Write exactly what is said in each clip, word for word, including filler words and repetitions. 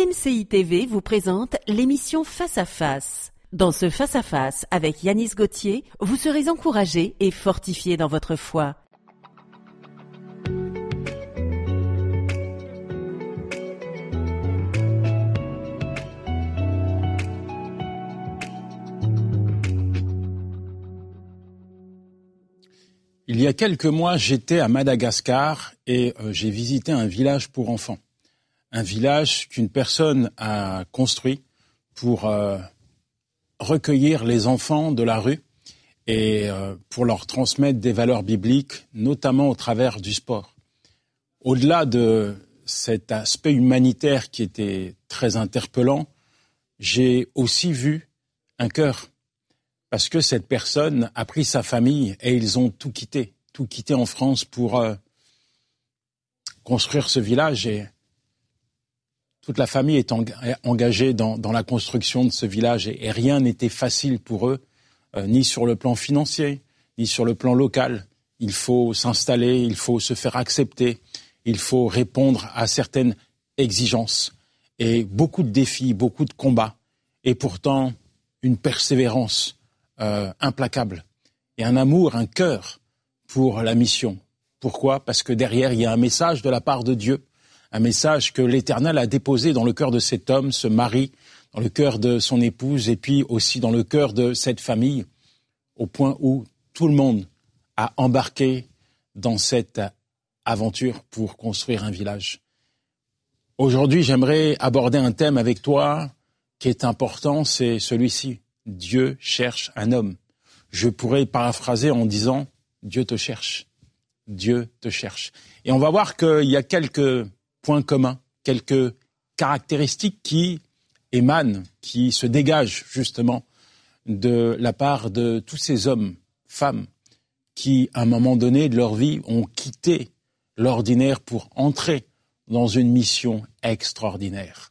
M C I T V vous présente l'émission Face à Face. Dans ce Face à Face avec Yanis Gauthier, vous serez encouragé et fortifié dans votre foi. Il y a quelques mois, j'étais à Madagascar et euh, j'ai visité un village pour enfants. Un village qu'une personne a construit pour euh, recueillir les enfants de la rue et euh, pour leur transmettre des valeurs bibliques, notamment au travers du sport. Au-delà de cet aspect humanitaire qui était très interpellant, j'ai aussi vu un cœur. Parce que cette personne a pris sa famille et ils ont tout quitté, tout quitté en France pour euh, construire ce village. Et toute la famille est en, engagée dans, dans la construction de ce village et, et rien n'était facile pour eux, euh, ni sur le plan financier, ni sur le plan local. Il faut s'installer, il faut se faire accepter, il faut répondre à certaines exigences. Et beaucoup de défis, beaucoup de combats, et pourtant une persévérance Euh, implacable et un amour, un cœur pour la mission. Pourquoi ? Parce que derrière, il y a un message de la part de Dieu, un message que l'Éternel a déposé dans le cœur de cet homme, ce mari, dans le cœur de son épouse et puis aussi dans le cœur de cette famille, au point où tout le monde a embarqué dans cette aventure pour construire un village. Aujourd'hui, j'aimerais aborder un thème avec toi qui est important, c'est celui-ci. Dieu cherche un homme. Je pourrais paraphraser en disant « Dieu te cherche ». Dieu te cherche. Et on va voir qu'il y a quelques points communs, quelques caractéristiques qui émanent, qui se dégagent justement de la part de tous ces hommes, femmes, qui à un moment donné de leur vie ont quitté l'ordinaire pour entrer dans une mission extraordinaire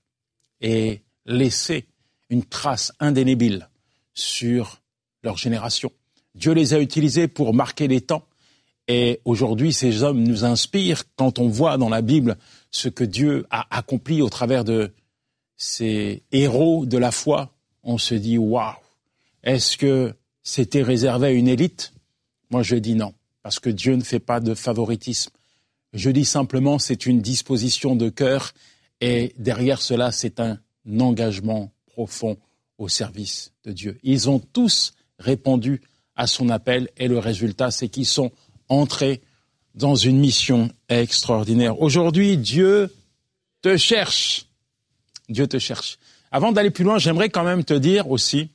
et laisser une trace indélébile sur leur génération. Dieu les a utilisés pour marquer les temps et aujourd'hui ces hommes nous inspirent quand on voit dans la Bible ce que Dieu a accompli au travers de ces héros de la foi. On se dit waouh, est-ce que c'était réservé à une élite ? Moi je dis non, parce que Dieu ne fait pas de favoritisme. Je dis simplement c'est une disposition de cœur et derrière cela c'est un engagement profond au service de Dieu. Ils ont tous répondu à son appel et le résultat, c'est qu'ils sont entrés dans une mission extraordinaire. Aujourd'hui, Dieu te cherche. Dieu te cherche. Avant d'aller plus loin, j'aimerais quand même te dire aussi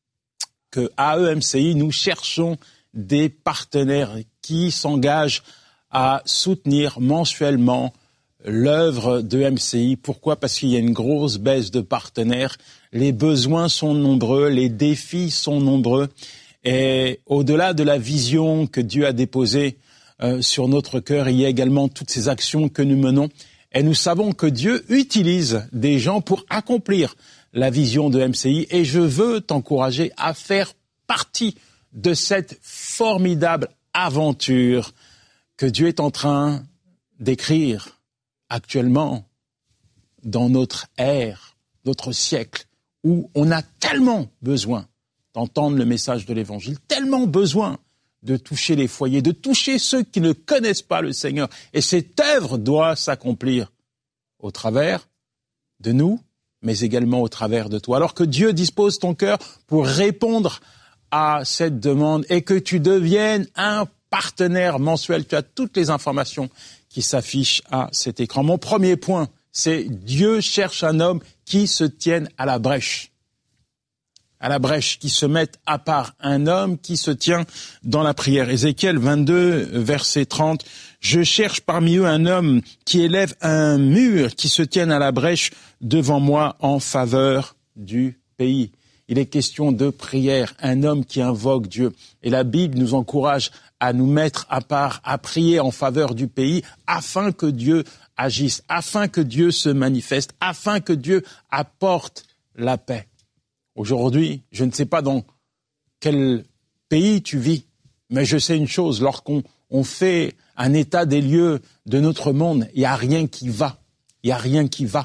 qu'à E M C I, nous cherchons des partenaires qui s'engagent à soutenir mensuellement l'œuvre de M C I. Pourquoi ? Parce qu'il y a une grosse baisse de partenaires. Les besoins sont nombreux, les défis sont nombreux. Et au-delà de la vision que Dieu a déposée euh, sur notre cœur, il y a également toutes ces actions que nous menons. Et nous savons que Dieu utilise des gens pour accomplir la vision de M C I. Et je veux t'encourager à faire partie de cette formidable aventure que Dieu est en train d'écrire actuellement dans notre ère, notre siècle, où on a tellement besoin d'entendre le message de l'Évangile, tellement besoin de toucher les foyers, de toucher ceux qui ne connaissent pas le Seigneur. Et cette œuvre doit s'accomplir au travers de nous, mais également au travers de toi. Alors que Dieu dispose ton cœur pour répondre à cette demande et que tu deviennes un partenaire mensuel, tu as toutes les informations qui s'affichent à cet écran. Mon premier point, c'est Dieu cherche un homme qui se tienne à la brèche. À la brèche, qui se mette à part, un homme qui se tient dans la prière. Ézéchiel vingt-deux, verset trente, « Je cherche parmi eux un homme qui élève un mur, qui se tienne à la brèche devant moi en faveur du pays. » Il est question de prière, un homme qui invoque Dieu. Et la Bible nous encourage à nous mettre à part, à prier en faveur du pays, afin que Dieu agisse, afin que Dieu se manifeste, afin que Dieu apporte la paix. Aujourd'hui, je ne sais pas dans quel pays tu vis, mais je sais une chose, lorsqu'on on fait un état des lieux de notre monde, il n'y a rien qui va, il n'y a rien qui va.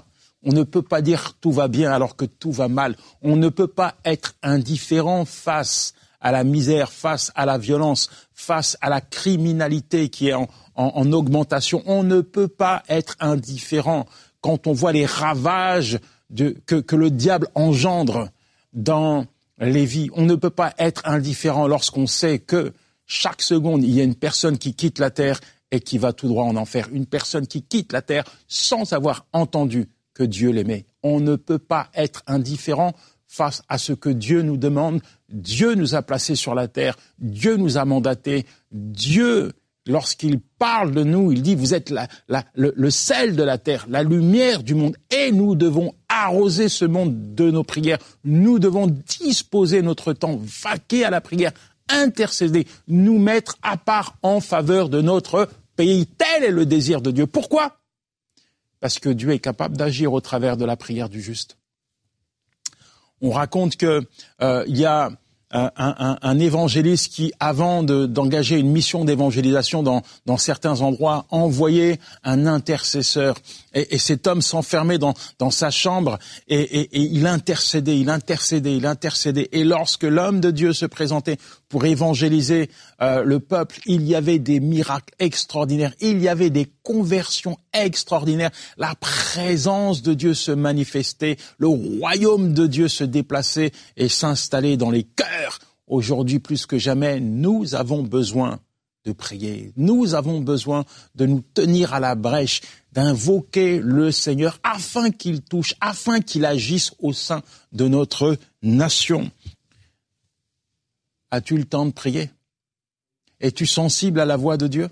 On ne peut pas dire tout va bien alors que tout va mal. On ne peut pas être indifférent face à la misère, face à la violence, face à la criminalité qui est en, en, en augmentation. On ne peut pas être indifférent quand on voit les ravages de, que, que le diable engendre dans les vies. On ne peut pas être indifférent lorsqu'on sait que chaque seconde, il y a une personne qui quitte la terre et qui va tout droit en enfer. Une personne qui quitte la terre sans avoir entendu que Dieu l'aimait. On ne peut pas être indifférent face à ce que Dieu nous demande. Dieu nous a placés sur la terre. Dieu nous a mandatés. Dieu, lorsqu'il parle de nous, il dit, vous êtes la, la, le, le sel de la terre, la lumière du monde. Et nous devons arroser ce monde de nos prières. Nous devons disposer notre temps, vaquer à la prière, intercéder, nous mettre à part en faveur de notre pays. Tel est le désir de Dieu. Pourquoi ? Parce que Dieu est capable d'agir au travers de la prière du juste. On raconte que euh, il y a un, un, un évangéliste qui, avant de, d'engager une mission d'évangélisation dans, dans certains endroits, envoyait un intercesseur. Et, et cet homme s'enfermait dans, dans sa chambre et, et, et il intercédait, il intercédait, il intercédait. Et lorsque l'homme de Dieu se présentait pour évangéliser euh, le peuple, il y avait des miracles extraordinaires, il y avait des conversions extraordinaires. La présence de Dieu se manifestait, le royaume de Dieu se déplaçait et s'installait dans les cœurs. Aujourd'hui, plus que jamais, nous avons besoin de prier. Nous avons besoin de nous tenir à la brèche, d'invoquer le Seigneur afin qu'il touche, afin qu'il agisse au sein de notre nation. As-tu le temps de prier ? Es-tu sensible à la voix de Dieu ?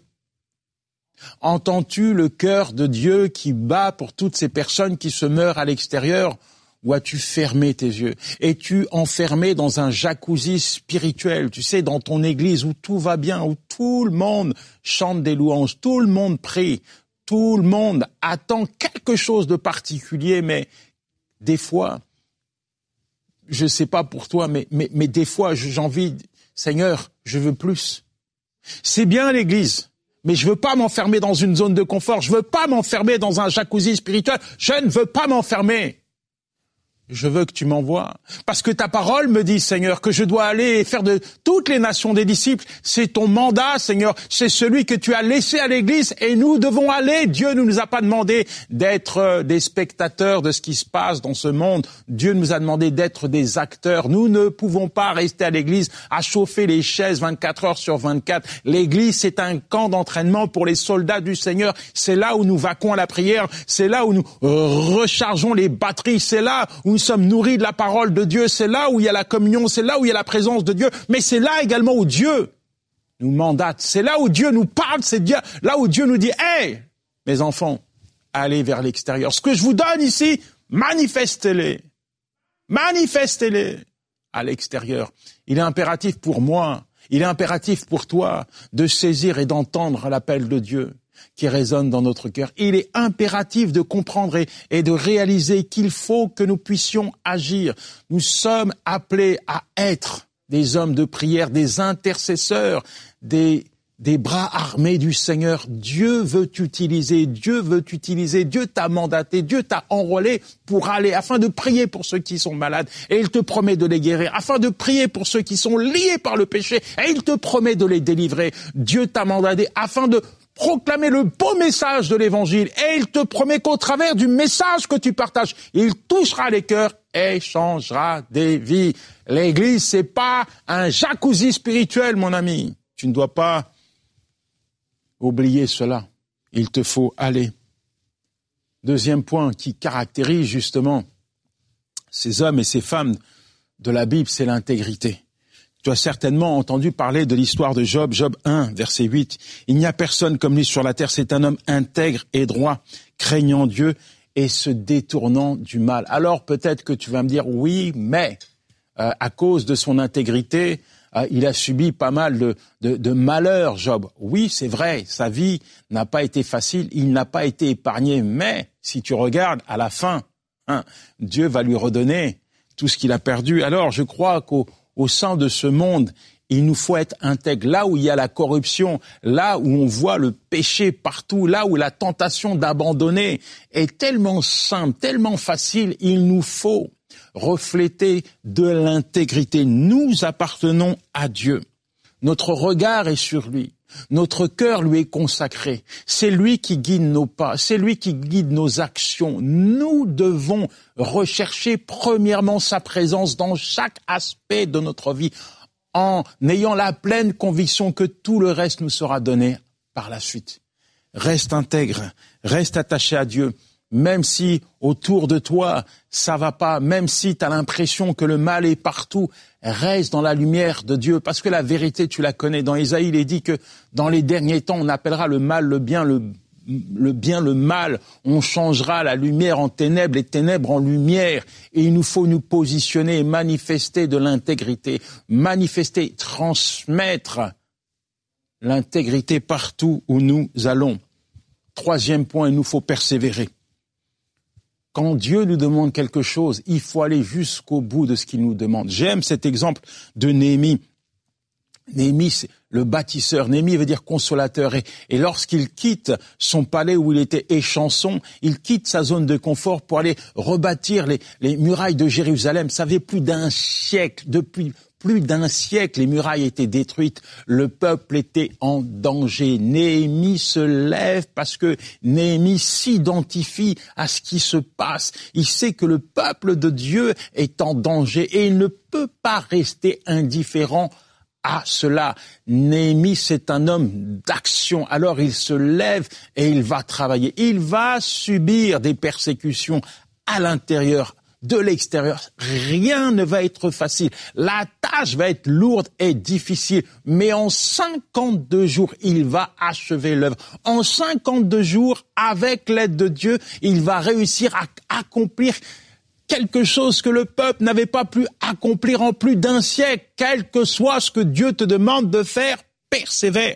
Entends-tu le cœur de Dieu qui bat pour toutes ces personnes qui se meurent à l'extérieur ? Ou as-tu fermé tes yeux ? Es-tu enfermé dans un jacuzzi spirituel, tu sais, dans ton église où tout va bien, où tout le monde chante des louanges, tout le monde prie, tout le monde attend quelque chose de particulier, mais des fois, je ne sais pas pour toi, mais, mais, mais des fois, j'ai envie, Seigneur, je veux plus. C'est bien l'église, mais je veux pas m'enfermer dans une zone de confort, je veux pas m'enfermer dans un jacuzzi spirituel, je ne veux pas m'enfermer. Je veux que tu m'envoies. Parce que ta parole me dit, Seigneur, que je dois aller et faire de toutes les nations des disciples. C'est ton mandat, Seigneur. C'est celui que tu as laissé à l'Église et nous devons aller. Dieu ne nous a pas demandé d'être des spectateurs de ce qui se passe dans ce monde. Dieu nous a demandé d'être des acteurs. Nous ne pouvons pas rester à l'Église à chauffer les chaises vingt-quatre heures sur vingt-quatre. L'Église, c'est un camp d'entraînement pour les soldats du Seigneur. C'est là où nous vaquons à la prière. C'est là où nous rechargeons les batteries. C'est là où nous sommes nourris de la parole de Dieu, c'est là où il y a la communion, c'est là où il y a la présence de Dieu, mais c'est là également où Dieu nous mandate, c'est là où Dieu nous parle, c'est là où Dieu nous dit « Hey, mes enfants, allez vers l'extérieur. Ce que je vous donne ici, manifestez-les, manifestez-les à l'extérieur. » Il est impératif pour moi, il est impératif pour toi de saisir et d'entendre l'appel de Dieu qui résonne dans notre cœur. Il est impératif de comprendre et, et de réaliser qu'il faut que nous puissions agir. Nous sommes appelés à être des hommes de prière, des intercesseurs, des, des bras armés du Seigneur. Dieu veut t'utiliser, Dieu veut t'utiliser, Dieu t'a mandaté, Dieu t'a enrôlé pour aller, afin de prier pour ceux qui sont malades, et il te promet de les guérir, afin de prier pour ceux qui sont liés par le péché, et il te promet de les délivrer. Dieu t'a mandaté afin de proclamer le beau message de l'Évangile, et il te promet qu'au travers du message que tu partages, il touchera les cœurs et changera des vies. L'Église, c'est pas un jacuzzi spirituel, mon ami. Tu ne dois pas oublier cela. Il te faut aller. Deuxième point qui caractérise justement ces hommes et ces femmes de la Bible, c'est l'intégrité. Tu as certainement entendu parler de l'histoire de Job, Job un, verset huit. Il n'y a personne comme lui sur la terre, c'est un homme intègre et droit, craignant Dieu et se détournant du mal. Alors peut-être que tu vas me dire, oui, mais euh, à cause de son intégrité, euh, il a subi pas mal de, de, de malheurs, Job. Oui, c'est vrai, sa vie n'a pas été facile, il n'a pas été épargné, mais si tu regardes à la fin, hein, Dieu va lui redonner tout ce qu'il a perdu. Alors je crois qu'au Au sein de ce monde, Il nous faut être intègre. Là où il y a la corruption, là où on voit le péché partout, là où la tentation d'abandonner est tellement simple, tellement facile, il nous faut refléter de l'intégrité. Nous appartenons à Dieu. Notre regard est sur lui. Notre cœur lui est consacré. C'est lui qui guide nos pas. C'est lui qui guide nos actions. Nous devons rechercher premièrement sa présence dans chaque aspect de notre vie, en ayant la pleine conviction que tout le reste nous sera donné par la suite. Reste intègre, reste attaché à Dieu, même si autour de toi ça va pas, même si tu as l'impression que le mal est partout, reste dans la lumière de Dieu, parce que la vérité, tu la connais. Dans Ésaïe, il est dit que dans les derniers temps, on appellera le mal le bien, le, le bien le mal, on changera la lumière en ténèbres, les ténèbres en lumière, et il nous faut nous positionner et manifester de l'intégrité, manifester, transmettre l'intégrité partout où nous allons. Troisième point, il nous faut persévérer. Quand Dieu nous demande quelque chose, il faut aller jusqu'au bout de ce qu'il nous demande. J'aime cet exemple de Néhémie. Néhémie, c'est le bâtisseur. Néhémie veut dire consolateur. Et, et lorsqu'il quitte son palais où il était échanson, il quitte sa zone de confort pour aller rebâtir les, les murailles de Jérusalem. Ça fait plus d'un siècle, depuis plus d'un siècle, les murailles étaient détruites. Le peuple était en danger. Néhémie se lève parce que Néhémie s'identifie à ce qui se passe. Il sait que le peuple de Dieu est en danger et il ne peut pas rester indifférent à cela. Néhémie, c'est un homme d'action. Alors il se lève et il va travailler. Il va subir des persécutions à l'intérieur, de l'extérieur. Rien ne va être facile. La tâche va être lourde et difficile. Mais en cinquante-deux jours, il va achever l'œuvre. En cinquante-deux jours, avec l'aide de Dieu, il va réussir à accomplir quelque chose que le peuple n'avait pas pu accomplir en plus d'un siècle. Quel que soit ce que Dieu te demande de faire, persévère.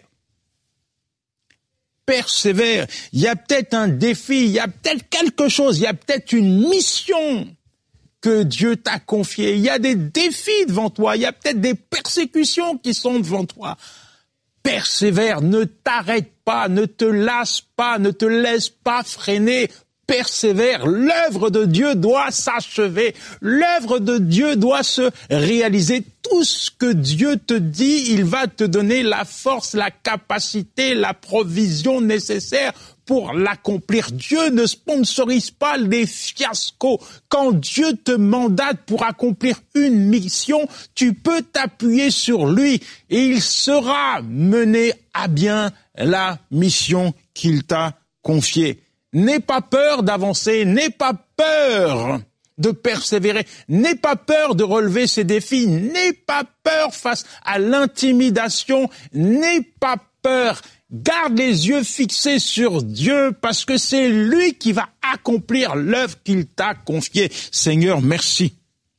Persévère. Il y a peut-être un défi, il y a peut-être quelque chose, il y a peut-être une mission que Dieu t'a confiée. Il y a des défis devant toi, il y a peut-être des persécutions qui sont devant toi. Persévère, ne t'arrête pas, ne te lasse pas, ne te laisse pas freiner. Persévère, l'œuvre de Dieu doit s'achever, l'œuvre de Dieu doit se réaliser. Tout ce que Dieu te dit, il va te donner la force, la capacité, la provision nécessaire pour l'accomplir. Dieu ne sponsorise pas les fiascos. Quand Dieu te mandate pour accomplir une mission, tu peux t'appuyer sur lui et il sera mené à bien la mission qu'il t'a confiée. N'aie pas peur d'avancer, n'aie pas peur de persévérer, n'aie pas peur de relever ces défis, n'aie pas peur face à l'intimidation, n'aie pas peur. Garde les yeux fixés sur Dieu parce que c'est lui qui va accomplir l'œuvre qu'il t'a confiée. Seigneur, merci.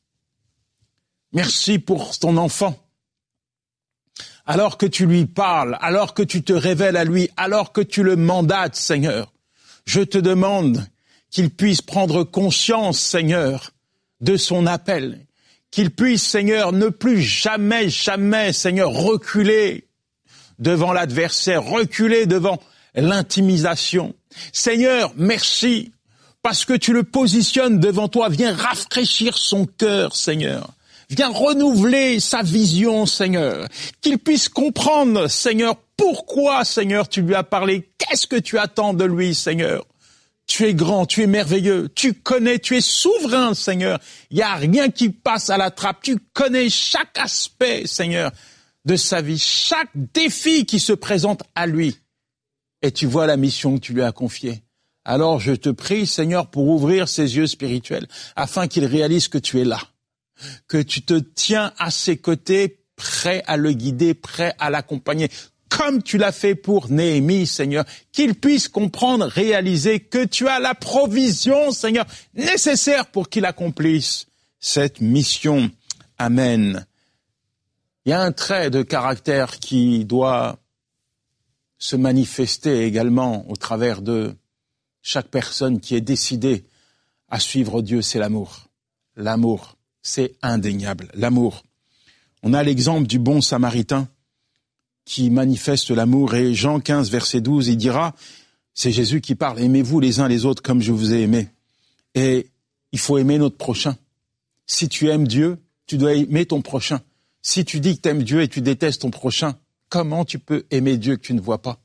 Merci pour ton enfant. Alors que tu lui parles, alors que tu te révèles à lui, alors que tu le mandates, Seigneur, je te demande qu'il puisse prendre conscience, Seigneur, de son appel, qu'il puisse, Seigneur, ne plus jamais, jamais, Seigneur, reculer devant l'adversaire, reculer devant l'intimidation. Seigneur, merci, parce que tu le positionnes devant toi. Viens rafraîchir son cœur, Seigneur. Viens renouveler sa vision, Seigneur. Qu'il puisse comprendre, Seigneur, pourquoi, Seigneur, tu lui as parlé. Qu'est-ce que tu attends de lui, Seigneur? Tu es grand, tu es merveilleux, tu connais, tu es souverain, Seigneur. Il n'y a rien qui passe à la trappe. Tu connais chaque aspect, Seigneur, de sa vie, chaque défi qui se présente à lui. Et tu vois la mission que tu lui as confiée. Alors je te prie, Seigneur, pour ouvrir ses yeux spirituels, afin qu'il réalise que tu es là, que tu te tiens à ses côtés, prêt à le guider, prêt à l'accompagner, comme tu l'as fait pour Néhémie, Seigneur, qu'il puisse comprendre, réaliser que tu as la provision, Seigneur, nécessaire pour qu'il accomplisse cette mission. Amen. Il y a un trait de caractère qui doit se manifester également au travers de chaque personne qui est décidée à suivre Dieu, c'est l'amour. L'amour, c'est indéniable, l'amour. On a l'exemple du bon samaritain qui manifeste l'amour. Et Jean quinze, verset douze, il dira, c'est Jésus qui parle, aimez-vous les uns les autres comme je vous ai aimé. Et il faut aimer notre prochain. Si tu aimes Dieu, tu dois aimer ton prochain. Si tu dis que tu aimes Dieu et tu détestes ton prochain, comment tu peux aimer Dieu que tu ne vois pas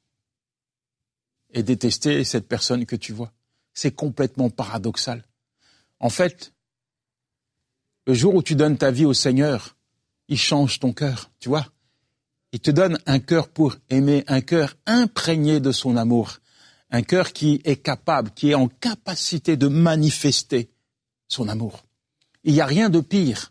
et détester cette personne que tu vois? C'est complètement paradoxal. En fait, le jour où tu donnes ta vie au Seigneur, il change ton cœur, tu vois. Il te donne un cœur pour aimer, un cœur imprégné de son amour, un cœur qui est capable, qui est en capacité de manifester son amour. Il n'y a rien de pire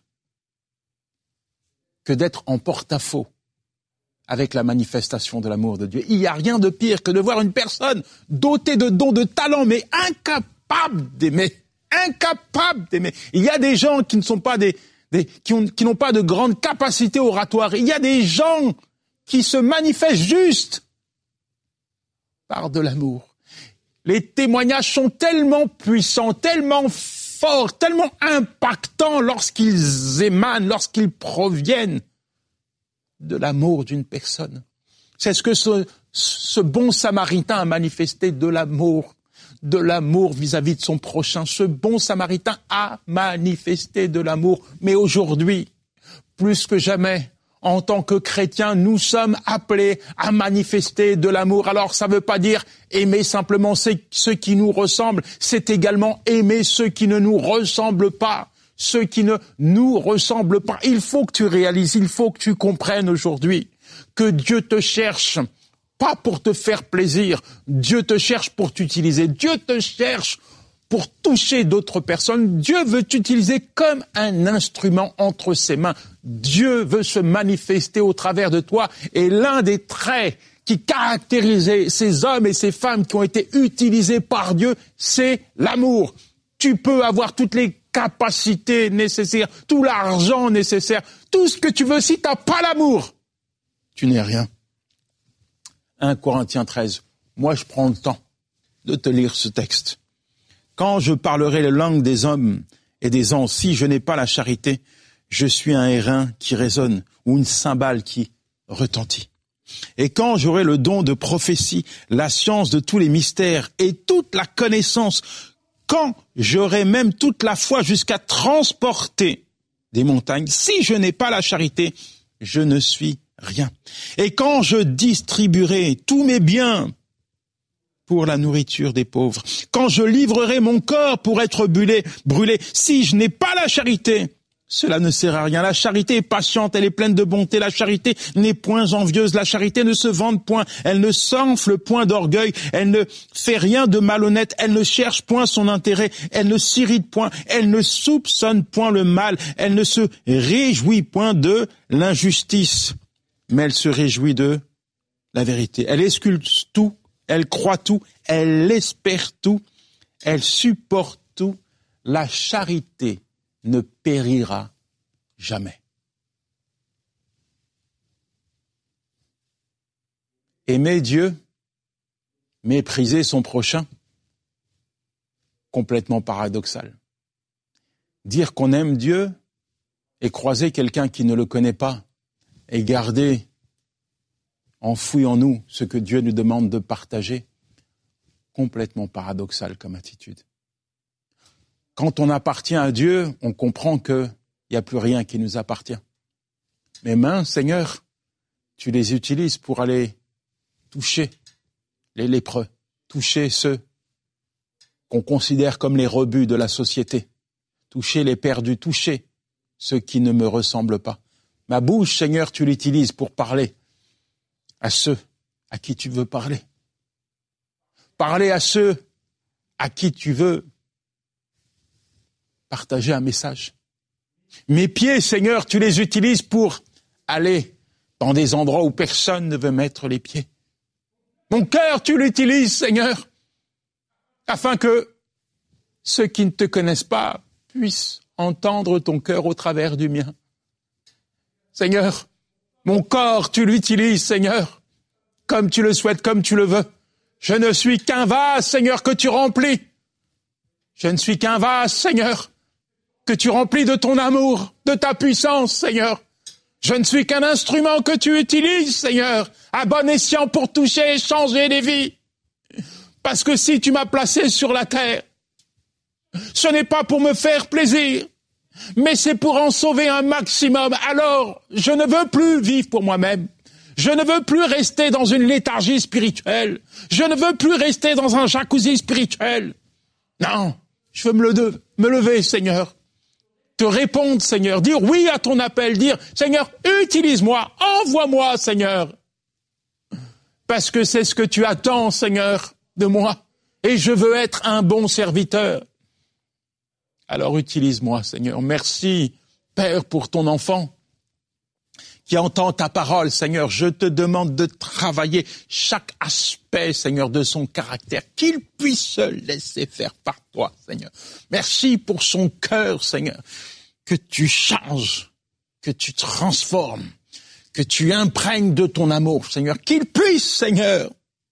que d'être en porte-à-faux avec la manifestation de l'amour de Dieu. Il n'y a rien de pire que de voir une personne dotée de dons, de talents, mais incapable d'aimer. Incapable d'aimer. Il y a des gens qui ne sont pas des, des qui, ont, qui n'ont pas de grande capacité oratoire. Il y a des gens qui se manifestent juste par de l'amour. Les témoignages sont tellement puissants, tellement forts, tellement impactants lorsqu'ils émanent, lorsqu'ils proviennent de l'amour d'une personne. C'est ce que ce, ce bon samaritain a manifesté, de l'amour, de l'amour vis-à-vis de son prochain. Ce bon samaritain a manifesté de l'amour. Mais aujourd'hui, plus que jamais, en tant que chrétiens, nous sommes appelés à manifester de l'amour. Alors, ça ne veut pas dire aimer simplement ceux qui nous ressemblent, c'est également aimer ceux qui ne nous ressemblent pas. Ceux qui ne nous ressemblent pas. Il faut que tu réalises, il faut que tu comprennes aujourd'hui que Dieu te cherche, pas pour te faire plaisir. Dieu te cherche pour t'utiliser. Dieu te cherche pour toucher d'autres personnes. Dieu veut t'utiliser comme un instrument entre ses mains. Dieu veut se manifester au travers de toi. Et l'un des traits qui caractérisait ces hommes et ces femmes qui ont été utilisés par Dieu, c'est l'amour. Tu peux avoir toutes les capacités nécessaires, tout l'argent nécessaire, tout ce que tu veux, si tu n'as pas l'amour, tu n'es rien. un Corinthiens treize. Moi, je prends le temps de te lire ce texte. Quand je parlerai la langue des hommes et des anges, si je n'ai pas la charité, je suis un airain qui résonne ou une cymbale qui retentit. Et quand j'aurai le don de prophétie, la science de tous les mystères et toute la connaissance, quand j'aurai même toute la foi jusqu'à transporter des montagnes, si je n'ai pas la charité, je ne suis rien. Et quand je distribuerai tous mes biens pour la nourriture des pauvres, quand je livrerai mon corps pour être brûlé, brûlé, si je n'ai pas la charité, cela ne sert à rien. La charité est patiente, elle est pleine de bonté. La charité n'est point envieuse. La charité ne se vante point. Elle ne s'enfle point d'orgueil. Elle ne fait rien de malhonnête. Elle ne cherche point son intérêt. Elle ne s'irrite point. Elle ne soupçonne point le mal. Elle ne se réjouit point de l'injustice. Mais elle se réjouit de la vérité. Elle ausculte tout. Elle croit tout. Elle espère tout. Elle supporte tout. La charité ne périra jamais. Aimer Dieu, mépriser son prochain, complètement paradoxal. Dire qu'on aime Dieu et croiser quelqu'un qui ne le connaît pas et garder enfoui en nous ce que Dieu nous demande de partager, complètement paradoxal comme attitude. Quand on appartient à Dieu, on comprend qu'il n'y a plus rien qui nous appartient. Mes mains, Seigneur, tu les utilises pour aller toucher les lépreux, toucher ceux qu'on considère comme les rebuts de la société, toucher les perdus, toucher ceux qui ne me ressemblent pas. Ma bouche, Seigneur, tu l'utilises pour parler à ceux à qui tu veux parler. Parler à ceux à qui tu veux partager un message. Mes pieds, Seigneur, tu les utilises pour aller dans des endroits où personne ne veut mettre les pieds. Mon cœur, tu l'utilises, Seigneur, afin que ceux qui ne te connaissent pas puissent entendre ton cœur au travers du mien. Seigneur, mon corps, tu l'utilises, Seigneur, comme tu le souhaites, comme tu le veux. Je ne suis qu'un vase, Seigneur, que tu remplis. Je ne suis qu'un vase, Seigneur, que tu remplis de ton amour, de ta puissance, Seigneur. Je ne suis qu'un instrument que tu utilises, Seigneur, à bon escient pour toucher et changer des vies. Parce que si tu m'as placé sur la terre, ce n'est pas pour me faire plaisir, mais c'est pour en sauver un maximum. Alors, je ne veux plus vivre pour moi-même. Je ne veux plus rester dans une léthargie spirituelle. Je ne veux plus rester dans un jacuzzi spirituel. Non, je veux me, le, me lever, Seigneur. Te répondre, Seigneur. Dire oui à ton appel. Dire, Seigneur, utilise-moi. Envoie-moi, Seigneur. Parce que c'est ce que tu attends, Seigneur, de moi. Et je veux être un bon serviteur. Alors utilise-moi, Seigneur. Merci, Père, pour ton enfant qui entend ta parole, Seigneur. Je te demande de travailler chaque aspect, Seigneur, de son caractère, qu'il puisse se laisser faire par toi, Seigneur. Merci pour son cœur, Seigneur, que tu changes, que tu transformes, que tu imprègnes de ton amour, Seigneur. Qu'il puisse, Seigneur,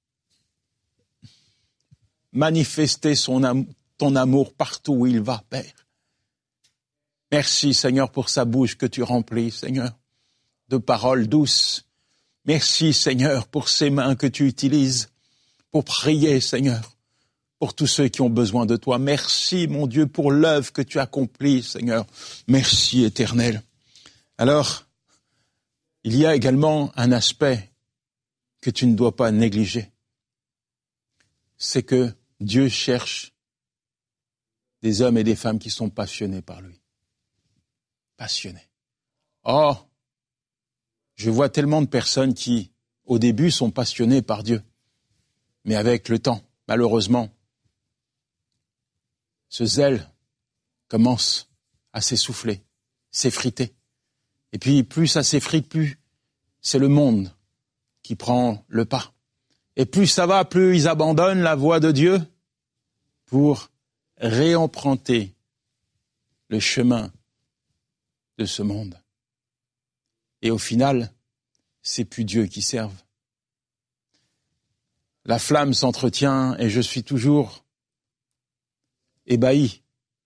manifester son am- ton amour partout où il va, Père. Merci, Seigneur, pour sa bouche que tu remplis, Seigneur, de paroles douces. Merci, Seigneur, pour ces mains que tu utilises pour prier, Seigneur, pour tous ceux qui ont besoin de toi. Merci, mon Dieu, pour l'œuvre que tu accomplis, Seigneur. Merci, Éternel. Alors, il y a également un aspect que tu ne dois pas négliger. C'est que Dieu cherche des hommes et des femmes qui sont passionnés par lui. Passionnés. Oh, je vois tellement de personnes qui, au début, sont passionnées par Dieu. Mais avec le temps, malheureusement, ce zèle commence à s'essouffler, s'effriter. Et puis, plus ça s'effrite, plus c'est le monde qui prend le pas. Et plus ça va, plus ils abandonnent la voie de Dieu pour réemprunter le chemin de ce monde. Et au final, c'est plus Dieu qui serve. La flamme s'entretient et je suis toujours ébahi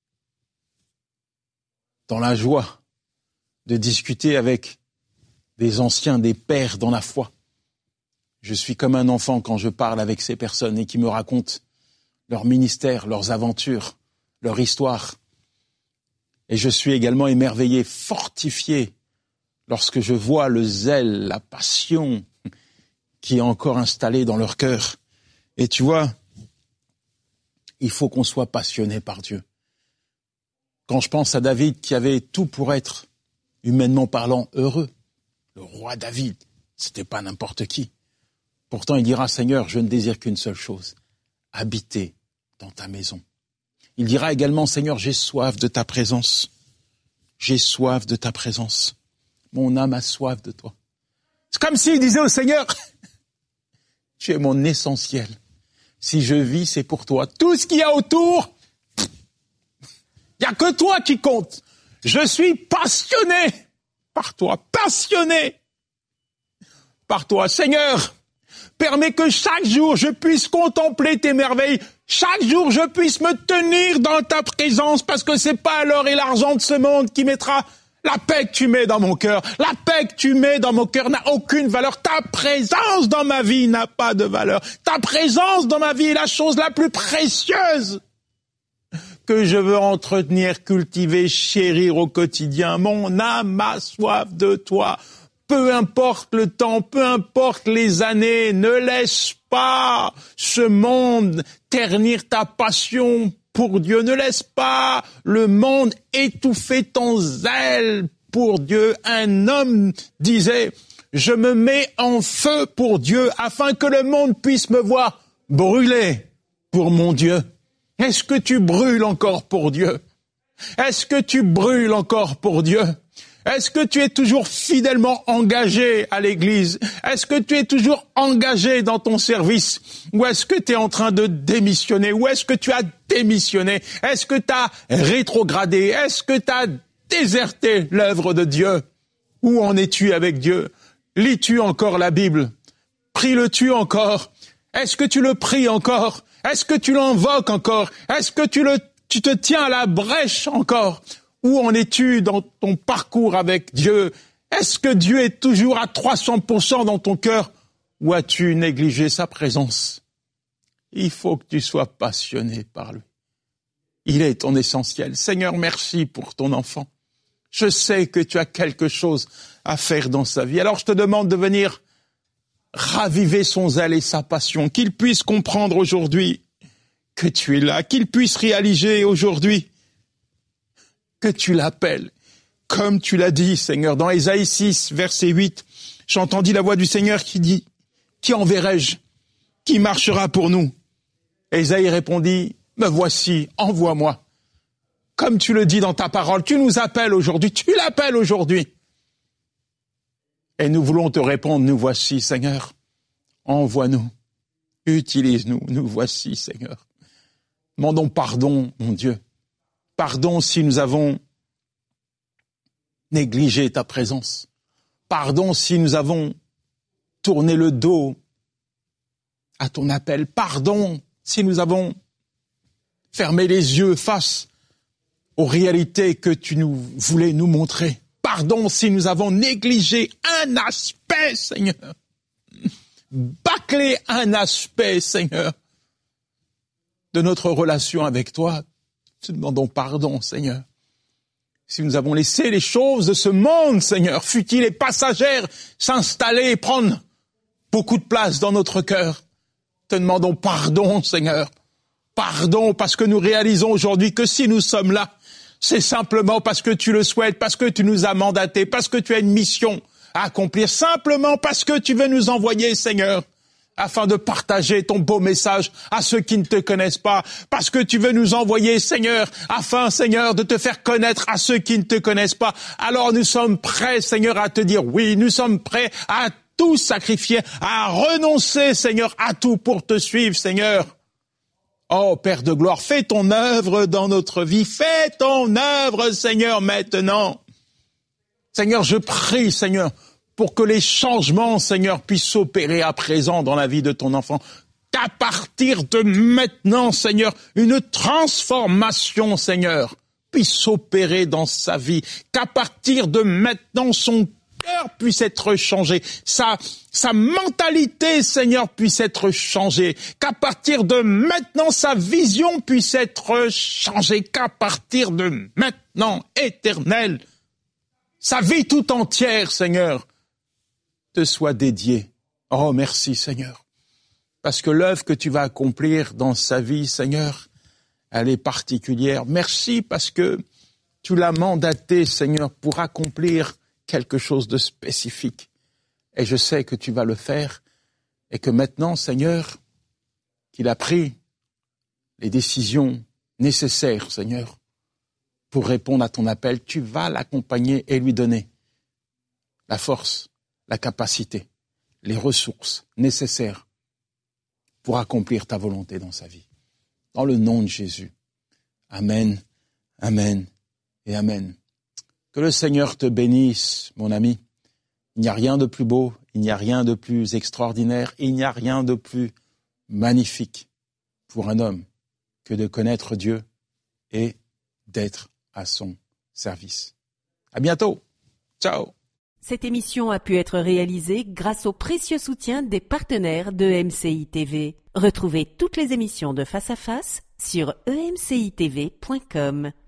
dans la joie de discuter avec des anciens, des pères dans la foi. Je suis comme un enfant quand je parle avec ces personnes et qui me racontent leur ministère, leurs aventures, leur histoire. Et je suis également émerveillé, fortifié, lorsque je vois le zèle, la passion qui est encore installée dans leur cœur. Et tu vois, il faut qu'on soit passionné par Dieu. Quand je pense à David qui avait tout pour être, humainement parlant, heureux, le roi David, c'était pas n'importe qui. Pourtant, il dira, Seigneur, je ne désire qu'une seule chose, habiter dans ta maison. Il dira également, Seigneur, j'ai soif de ta présence. J'ai soif de ta présence. Mon âme a soif de toi. C'est comme s'il disait au Seigneur, tu es mon essentiel. Si je vis, c'est pour toi. Tout ce qu'il y a autour, il n'y a que toi qui compte. Je suis passionné par toi, passionné par toi. Seigneur, permets que chaque jour je puisse contempler tes merveilles. Chaque jour je puisse me tenir dans ta présence parce que c'est pas l'or et l'argent de ce monde qui mettra la paix que tu mets dans mon cœur. La paix que tu mets dans mon cœur n'a aucune valeur. Ta présence dans ma vie n'a pas de valeur. Ta présence dans ma vie est la chose la plus précieuse que je veux entretenir, cultiver, chérir au quotidien. Mon âme a soif de toi. Peu importe le temps, peu importe les années, ne laisse pas ce monde ternir ta passion pour Dieu. Ne laisse pas le monde étouffer ton zèle pour Dieu. Un homme disait, je me mets en feu pour Dieu afin que le monde puisse me voir brûler pour mon Dieu. Est-ce que tu brûles encore pour Dieu? Est-ce que tu brûles encore pour Dieu? Est-ce que tu es toujours fidèlement engagé à l'Église? Est-ce que tu es toujours engagé dans ton service? Ou est-ce que tu es en train de démissionner? Ou est-ce que tu as démissionné? Est-ce que tu as rétrogradé? Est-ce que tu as déserté l'œuvre de Dieu? Où en es-tu avec Dieu? Lis-tu encore la Bible? Pries-le-tu encore? Est-ce que tu le pries encore? Est-ce que tu l'invoques encore? Est-ce que tu, le, tu te tiens à la brèche encore? Où en es-tu dans ton parcours avec Dieu? Est-ce que Dieu est toujours à trois cents pour cent dans ton cœur ou as-tu négligé sa présence? Il faut que tu sois passionné par lui. Il est ton essentiel. Seigneur, merci pour ton enfant. Je sais que tu as quelque chose à faire dans sa vie. Alors je te demande de venir raviver son zèle et sa passion, qu'il puisse comprendre aujourd'hui que tu es là, qu'il puisse réaliser aujourd'hui que tu l'appelles. Comme tu l'as dit, Seigneur, dans Ésaïe six, verset huit, j'entendis la voix du Seigneur qui dit, « Qui enverrai-je? Qui marchera pour nous ?» Ésaïe répondit, « Me voici, envoie-moi. » Comme tu le dis dans ta parole, tu nous appelles aujourd'hui, tu l'appelles aujourd'hui. Et nous voulons te répondre, nous voici, Seigneur. Envoie-nous, utilise-nous, nous voici, Seigneur. Demandons pardon, mon Dieu. Pardon si nous avons négligé ta présence. Pardon si nous avons tourné le dos à ton appel. Pardon si nous avons fermé les yeux face aux réalités que tu nous voulais nous montrer. Pardon si nous avons négligé un aspect, Seigneur. Bâclé un aspect, Seigneur, de notre relation avec toi. Te demandons pardon, Seigneur. Si nous avons laissé les choses de ce monde, Seigneur, fut-il et passagères, s'installer et prendre beaucoup de place dans notre cœur, te demandons pardon, Seigneur. Pardon parce que nous réalisons aujourd'hui que si nous sommes là, c'est simplement parce que tu le souhaites, parce que tu nous as mandatés, parce que tu as une mission à accomplir, simplement parce que tu veux nous envoyer, Seigneur, afin de partager ton beau message à ceux qui ne te connaissent pas, parce que tu veux nous envoyer, Seigneur, afin, Seigneur, de te faire connaître à ceux qui ne te connaissent pas. Alors nous sommes prêts, Seigneur, à te dire oui, nous sommes prêts à tout sacrifier, à renoncer, Seigneur, à tout pour te suivre, Seigneur. Oh, Père de gloire, fais ton œuvre dans notre vie, fais ton œuvre, Seigneur, maintenant. Seigneur, je prie, Seigneur, pour que les changements, Seigneur, puissent s'opérer à présent dans la vie de ton enfant. Qu'à partir de maintenant, Seigneur, une transformation, Seigneur, puisse s'opérer dans sa vie. Qu'à partir de maintenant, son cœur puisse être changé. Sa, sa mentalité, Seigneur, puisse être changée. Qu'à partir de maintenant, sa vision puisse être changée. Qu'à partir de maintenant, Éternel, sa vie tout entière, Seigneur, te soit dédiée. Oh, merci, Seigneur. Parce que l'œuvre que tu vas accomplir dans sa vie, Seigneur, elle est particulière. Merci parce que tu l'as mandaté, Seigneur, pour accomplir quelque chose de spécifique. Et je sais que tu vas le faire et que maintenant, Seigneur, qu'il a pris les décisions nécessaires, Seigneur, pour répondre à ton appel, tu vas l'accompagner et lui donner la force, la capacité, les ressources nécessaires pour accomplir ta volonté dans sa vie. Dans le nom de Jésus. Amen, amen et amen. Que le Seigneur te bénisse, mon ami. Il n'y a rien de plus beau, il n'y a rien de plus extraordinaire, il n'y a rien de plus magnifique pour un homme que de connaître Dieu et d'être à son service. À bientôt. Ciao. Cette émission a pu être réalisée grâce au précieux soutien des partenaires de E M C I T V. Retrouvez toutes les émissions de Face à Face sur e m c i t v point com.